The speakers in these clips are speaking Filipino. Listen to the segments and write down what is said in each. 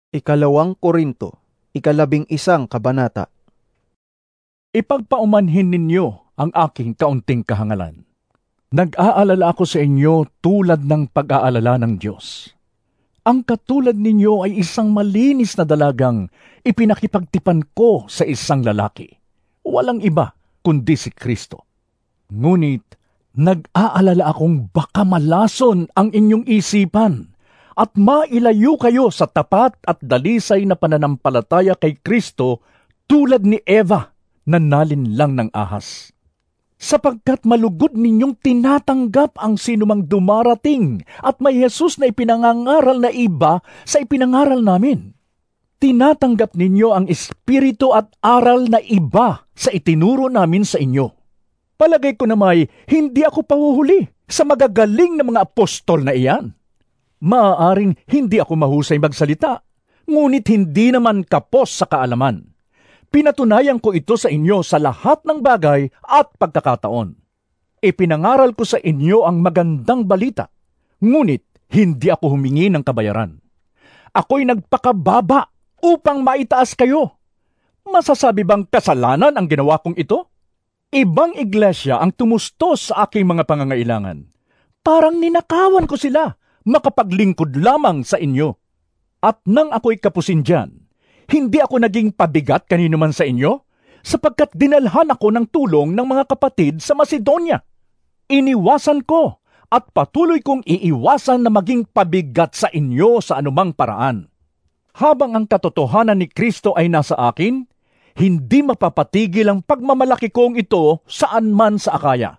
Ikalawang Korinto, 11 kabanata. Ipagpaumanhin ninyo ang aking kaunting kahangalan. Nag-aalala ako sa inyo tulad ng pag-aalala ng Diyos. Ang katulad ninyo ay isang malinis na dalagang ipinakipagtipan ko sa isang lalaki. Walang iba kundi si Kristo. Ngunit nag-aalala akong baka malason ang inyong isipan at mailayo kayo sa tapat at dalisay na pananampalataya kay Kristo tulad ni Eva na nalinlang ng ahas. Sapagkat malugod ninyong tinatanggap ang sinumang dumarating at may Jesus na ipinangangaral na iba sa ipinangaral namin. Tinatanggap ninyo ang espiritu at aral na iba sa itinuro namin sa inyo. Palagay ko na hindi ako pahuhuli sa magagaling na mga apostol na iyan. Maaaring hindi ako mahusay magsalita, ngunit hindi naman kapos sa kaalaman. Pinatunayan ko ito sa inyo sa lahat ng bagay at pagkakataon. Ipinangaral ko sa inyo ang magandang balita, ngunit hindi ako humingi ng kabayaran. Ako'y nagpakababa upang maitaas kayo. Masasabi bang kasalanan ang ginawa kong ito? Ibang iglesia ang tumustos sa aking mga pangangailangan. Parang ninakawan ko sila, makapaglingkod lamang sa inyo. At nang ako'y kapusin dyan, hindi ako naging pabigat kanino man sa inyo, sapagkat dinalhan ako ng tulong ng mga kapatid sa Macedonia. Iniwasan ko at patuloy kong iiwasan na maging pabigat sa inyo sa anumang paraan. Habang ang katotohanan ni Kristo ay nasa akin, hindi mapapatigil ang pagmamalaki kong ito saan man sa Akaya.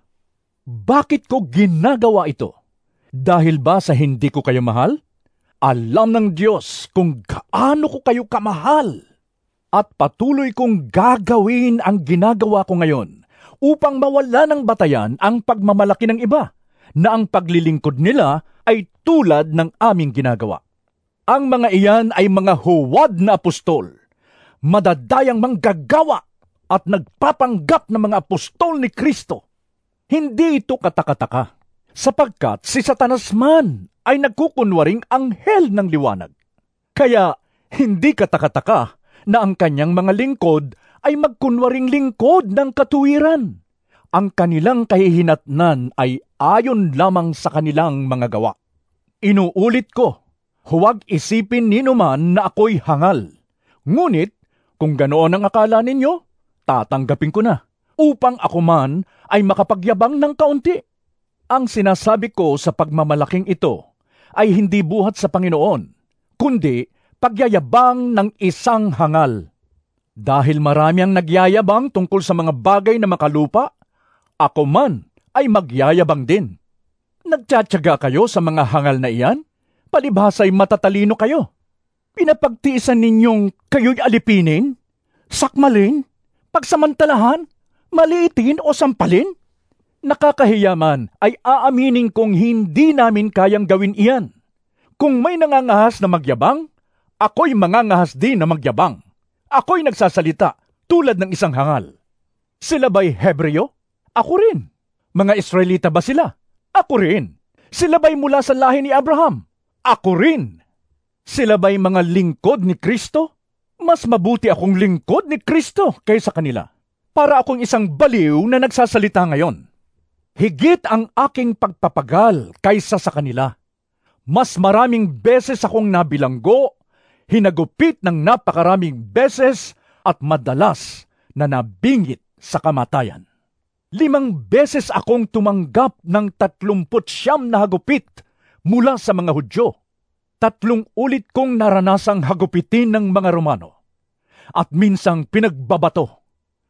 Bakit ko ginagawa ito? Dahil ba sa hindi ko kayo mahal? Alam ng Diyos kung gaano ko kayo kamahal. At patuloy kong gagawin ang ginagawa ko ngayon upang mawala ng batayan ang pagmamalaki ng iba, na ang paglilingkod nila ay tulad ng aming ginagawa. Ang mga iyan ay mga huwad na apostol, madadayang manggagawa at nagpapanggap ng mga apostol ni Kristo. Hindi ito katakataka, sapagkat si Satanas man ay nagkukunwaring anghel ng liwanag. Kaya hindi katakataka na ang kanyang mga lingkod ay magkunwaring lingkod ng katuwiran. Ang kanilang kahihinatnan ay ayon lamang sa kanilang mga gawa. Inuulit ko, huwag isipin ninuman na ako'y hangal. Ngunit, kung ganoon ang akala ninyo, tatanggapin ko na, upang ako man ay makapagyabang ng kaunti. Ang sinasabi ko sa pagmamalaking ito ay hindi buhat sa Panginoon, kundi pagyayabang ng isang hangal. Dahil marami ang nagyayabang tungkol sa mga bagay na makalupa, ako man ay magyayabang din. Nagtsatsaga kayo sa mga hangal na iyan? Palibhasa'y matatalino kayo. Pinapagtiisan ninyong kayo'y alipinin, sakmalin, pagsamantalahan, maliitin o sampalin? Nakakahiyaman ay aaminin kong hindi namin kayang gawin iyan. Kung may nangangahas na magyabang, ako'y mangangahas din na magyabang. Ako'y nagsasalita tulad ng isang hangal. Sila ba'y Hebreo? Ako rin. Mga Israelita ba sila? Ako rin. Sila ba'y mula sa lahi ni Abraham? Ako rin. Sila ba'y mga lingkod ni Kristo? Mas mabuti akong lingkod ni Kristo kaysa kanila, para akong isang baliw na nagsasalita ngayon. Higit ang aking pagpapagal kaysa sa kanila. Mas maraming beses akong nabilanggo, hinagupit ng napakaraming beses at madalas na nabingit sa kamatayan. 5 beses akong tumanggap ng 39 na hagupit mula sa mga Hudyo. 3 ulit kong naranasang hagupitin ng mga Romano. At minsang pinagbabato.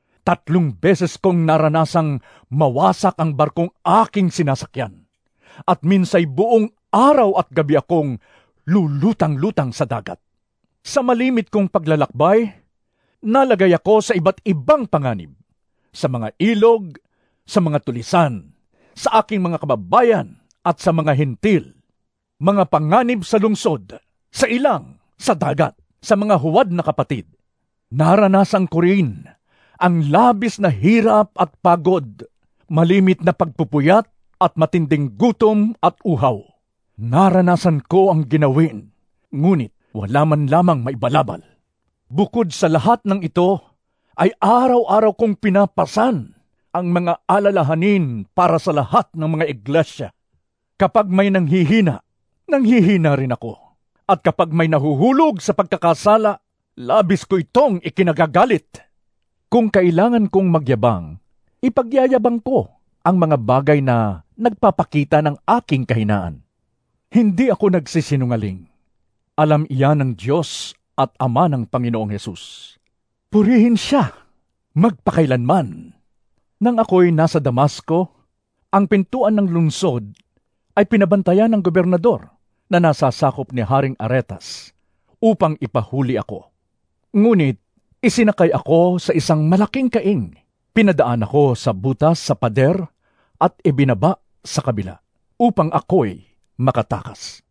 3 beses kong naranasang mawasak ang barkong aking sinasakyan. At minsay buong araw at gabi akong lulutang-lutang sa dagat. Sa malimit kong paglalakbay, nalagay ako sa iba't ibang panganib. Sa mga ilog, sa mga tulisan, sa aking mga kababayan at sa mga hintil. Mga panganib sa lungsod, sa ilang, sa dagat, sa mga huwad na kapatid. Naranasan ko rin ang labis na hirap at pagod, malimit na pagpupuyat at matinding gutom at uhaw. Naranasan ko ang ginawin, ngunit wala man lamang maibalabal. Bukod sa lahat ng ito, ay araw-araw kong pinapasan ang mga alalahanin para sa lahat ng mga iglesia. Kapag may nanghihina rin ako. At kapag may nahuhulog sa pagkakasala, labis ko itong ikinagagalit. Kung kailangan kong magyabang, ipagyayabang ko ang mga bagay na nagpapakita ng aking kahinaan. Hindi ako nagsisinungaling. Alam iyan ng Diyos at Ama ng Panginoong Hesus. Purihin siya, magpakailanman. Nang ako'y nasa Damasco, ang pintuan ng lungsod ay pinabantayan ng gobernador na nasasakop ni Haring Aretas upang ipahuli ako. Ngunit isinakay ako sa isang malaking kaing. Pinadaan ako sa butas sa pader at ibinaba sa kabila upang ako'y makatakas.